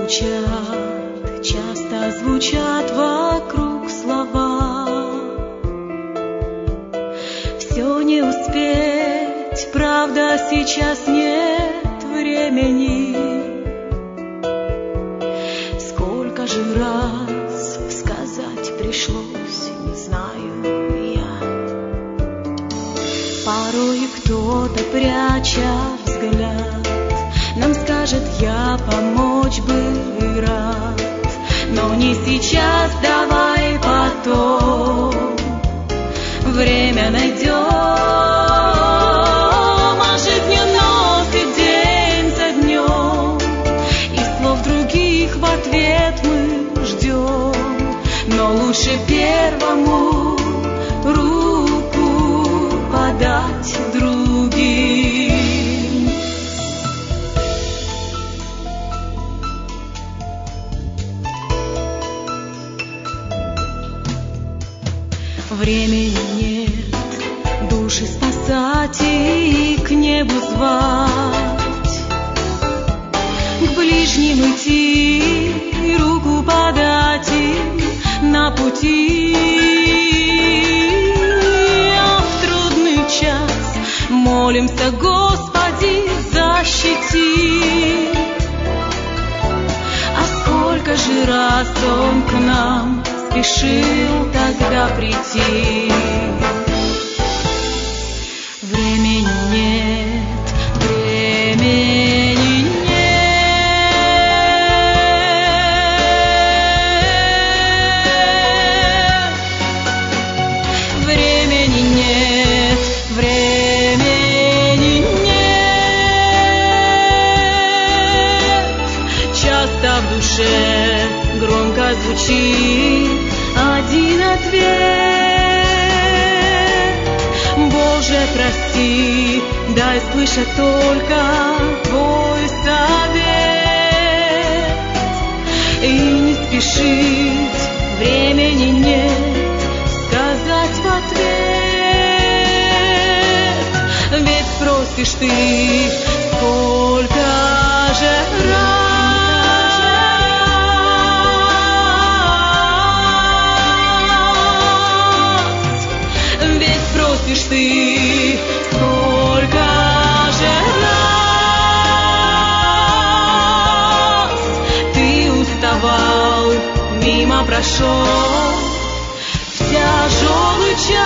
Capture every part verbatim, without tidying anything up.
звучат, часто звучат вокруг слова. Все не успеть, правда, сейчас нет времени. Сколько же раз сказать пришлось, не знаю я. Порой кто-то, пряча взгляд, нам скажет: я помочь бы рад, но не сейчас, давай потом, время найдем. А жизнь носит день за днем, и слов других в ответ мы ждем, но лучше первому руку подать другим. Времени нет, души спасать и к небу звать, к ближним идти, руку подать им на пути. А в трудный час молимся: Господи, защити. А сколько же раз Он к нам спешил тогда прийти. Времени нет, времени нет. Времени нет, времени нет. Часто в душе громко звучит один ответ: Боже, прости, дай слышать только Твой совет. И не спешить, времени нет, сказать в ответ. Ведь спросишь ты, сколько же раз ты, сколько же раз ты уставал, мимо прошел в тяжелый час.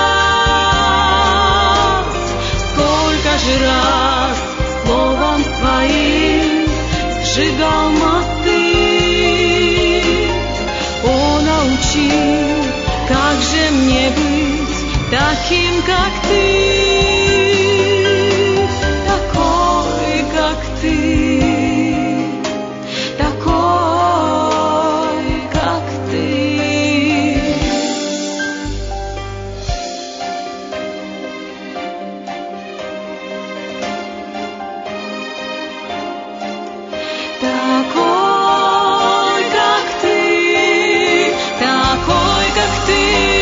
Сколько же раз словом своим сжигал мосты. О, научи, как же мне быть таким, как ты, такой, как ты, такой, как ты. Такой, как ты, такой, как ты.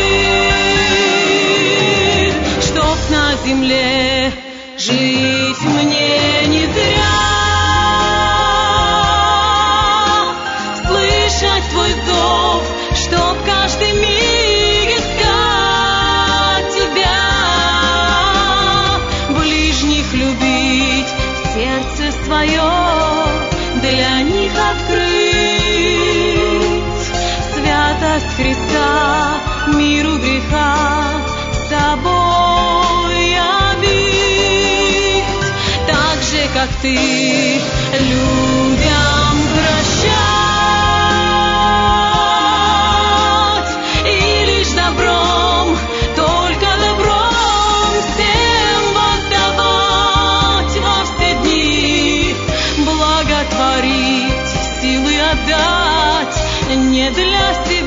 На земле жить мне не зря, слышать твой зов, чтоб каждый миг искать тебя, ближних любить, в сердце свое для них открыть, святость Христа миру греха собой явить, так же, как ты, людям прощать, и лишь добром, только добром всем воздавать во все дни, благотворить, силы отдать не для себя,